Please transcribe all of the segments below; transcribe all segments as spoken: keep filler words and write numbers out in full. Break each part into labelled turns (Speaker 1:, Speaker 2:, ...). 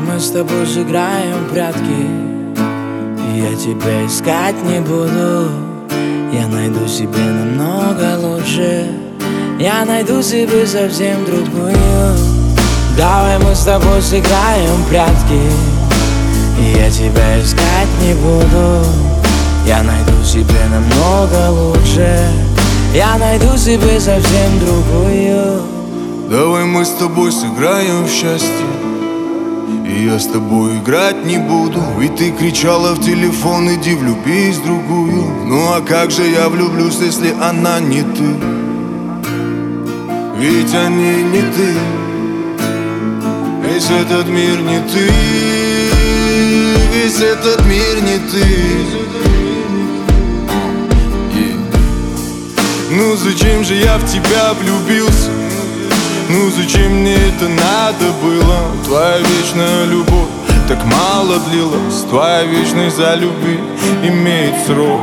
Speaker 1: мы с тобой сыграем в прятки, и я тебя искать не буду. Я найду себе намного лучше, я найду себе совсем другую. Давай мы с тобой сыграем в прятки, и я тебя искать не буду. Я найду себе намного лучше, я найду себе совсем другую.
Speaker 2: Давай мы с тобой сыграем в счастье, и я с тобой играть не буду. Ведь ты кричала в телефон: иди влюбись в другую. Ну а как же я влюблюсь, если она не ты? Ведь они не ты, весь этот мир не ты, весь этот мир не ты. Ну зачем же я в тебя влюбился? Ну зачем мне это надо было? Твоя вечная любовь так мало длилась, твоя вечность за любви имеет срок.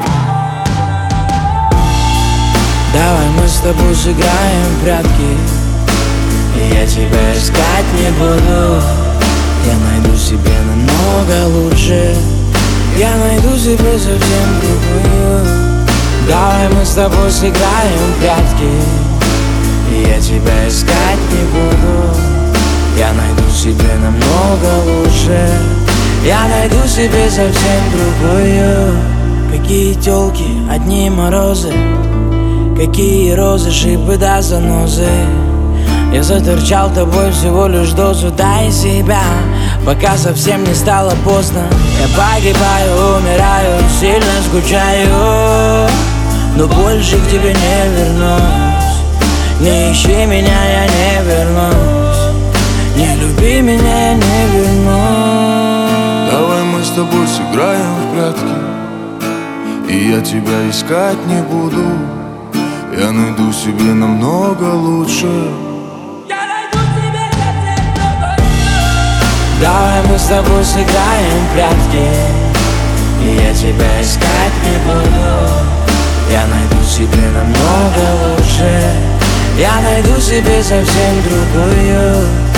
Speaker 1: Давай мы с тобой сыграем в прятки, и я тебя искать не буду. Я найду себе намного лучше, я найду себе совсем другую. Давай мы с тобой сыграем в прятки, и я тебя искать не буду. Я найду себе намного лучше, я найду себе совсем другую. Какие тёлки, одни морозы, какие розы, шипы да занозы. Я заторчал тобой всего лишь дозу, дай себя, пока совсем не стало поздно. Я погибаю, умираю, сильно скучаю, но больше к тебе не вернусь. Не ищи меня, я не вернусь. Не люби меня, я не вернусь.
Speaker 2: Давай мы с тобой сыграем в прятки, и я тебя искать не буду. Я найду себе намного лучше.
Speaker 1: Я найду себе совсем другую. Давай мы с тобой сыграем в прятки, и я тебя искать не буду. Я найду себе намного лучше, я найду себе совсем другую.